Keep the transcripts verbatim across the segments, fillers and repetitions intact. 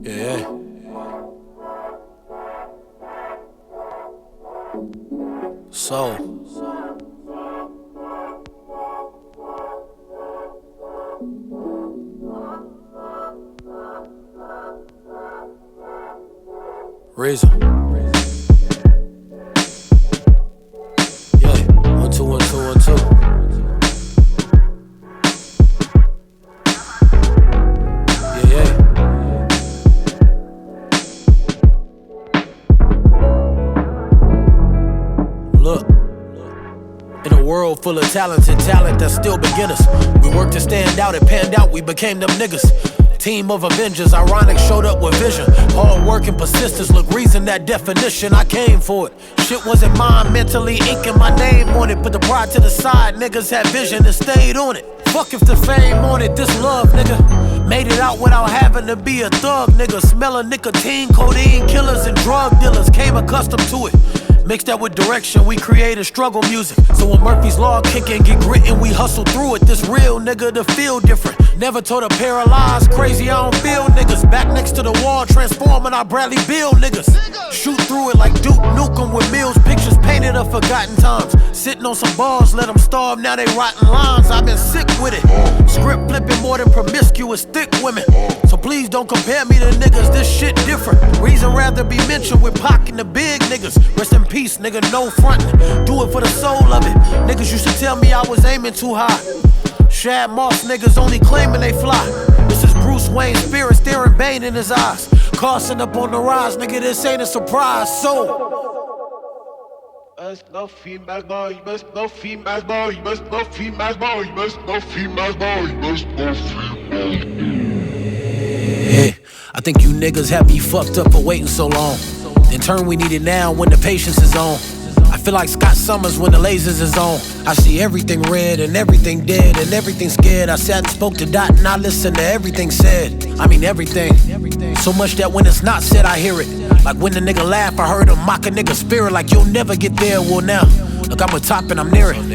Yeah, yeah. So, Reason. Yeah, one, two, one, two, one, two. Yeah, yeah. Look, in a world full of talented talent that's still beginners, we worked to stand out, it panned out, we became them niggas. Team of Avengers, ironic, showed up with vision. Hard work and persistence, look, reason that definition, I came for it. Shit wasn't mine, mentally inking my name on it. Put the pride to the side, niggas had vision and stayed on it. Fuck if the fame on it, this love, nigga. Made it out without having to be a thug, nigga. Smelling nicotine, codeine, killers and drug dealers. Came accustomed to it. Mixed that with direction, we created struggle music. So when Murphy's Law kick in, get grittin', we hustle through it. This real nigga to feel different. Never told a paralyzed, crazy, I don't feel niggas. Back next to the wall, transforming our Bradley Bill niggas. Shoot through it like Duke Nukem with Mills pictures painted of forgotten times. Sitting on some bars, let them starve, now they rotten lines. I've been sick with it. Script flipping more than promiscuous thick women. So please don't compare me to niggas, this shit different. Reason rather be mentioned with Pac and the big niggas. Rest in peace, nigga, no frontin'. Do it for the soul of it. Niggas used to tell me I was aiming too high. Shad Moss niggas only claiming they fly. This is Bruce Wayne's spirit staring Bane in his eyes. Carson up on the rise, nigga, this ain't a surprise. So must go female boy, must go female boy, must go female boy, must go female boy, must go female. Yeah, I think you niggas have me fucked up for waiting so long. In turn, we need it now when the patience is on. I feel like Scott Summers when the lasers is on. I see everything red and everything dead and everything scared. I sat and spoke to Dot and I listened to everything said. I mean everything. So much that when it's not said, I hear it. Like when the nigga laugh, I heard him mock a nigga spirit. Like you'll never get there, well now. Look, I'm a top and I'm near it.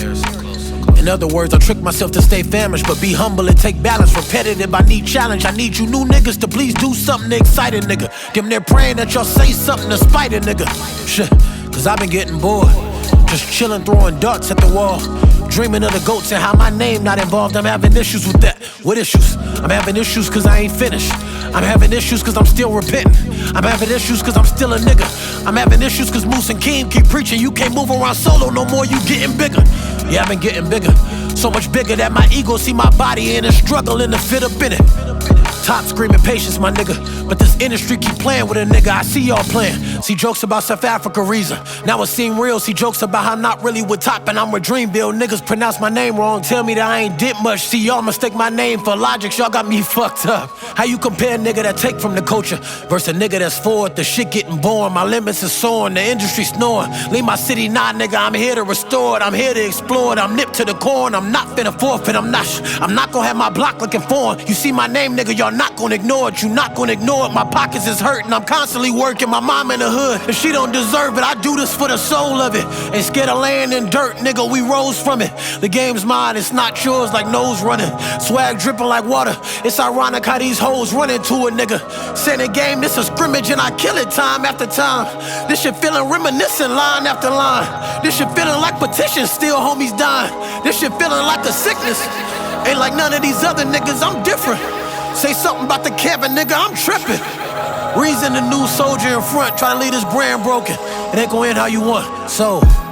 In other words, I trick myself to stay famished, but be humble and take balance. Repetitive, I need challenge. I need you new niggas to please do something to excite a nigga. Them there praying that y'all say something to spite a nigga. Shit, cause I've been getting bored. Just chillin', throwing darts at the wall. Dreaming of the goats and how my name not involved. I'm having issues with that. What issues? I'm having issues cause I ain't finished. I'm having issues cause I'm still repenting. I'm having issues cause I'm still a nigga. I'm having issues cause Moose and Keem keep preaching. You can't move around solo no more, you getting bigger. Yeah, I've been getting bigger. So much bigger that my ego see my body in and struggling to fit up in it. Top screaming patience, my nigga. But this industry keep playing with a nigga. I see y'all playing. See jokes about South Africa reason. Now it seem real. See jokes about how not really with Top and I'm with Dreamville. Niggas pronounce my name wrong. Tell me that I ain't did much. See y'all mistake my name for logic. Y'all got me fucked up. How you compare a nigga that take from the culture versus a nigga that's for it? The shit getting born. My limits is soaring. The industry snoring. Leave my city not, nigga. I'm here to restore it. I'm here to explore it. I'm nipped to the core and I'm not finna forfeit. I'm not. I'm not gonna have my block looking foreign. You see my name, nigga. Y'all not gonna ignore it, you not gonna ignore it. My pockets is hurting, I'm constantly working. My mom in the hood, and she don't deserve it. I do this for the soul of it. Ain't scared of laying in dirt, nigga, we rose from it. The game's mine, it's not yours, like nose running. Swag dripping like water. It's ironic how these hoes run into a nigga. Say the game, this a scrimmage and I kill it time after time. This shit feeling reminiscent line after line. This shit feeling like petitions, still homies dying. This shit feeling like a sickness. Ain't like none of these other niggas, I'm different. Say something about the Kevin, nigga, I'm tripping. Reason the new soldier in front, try to leave this brand broken. It ain't gonna end how you want, so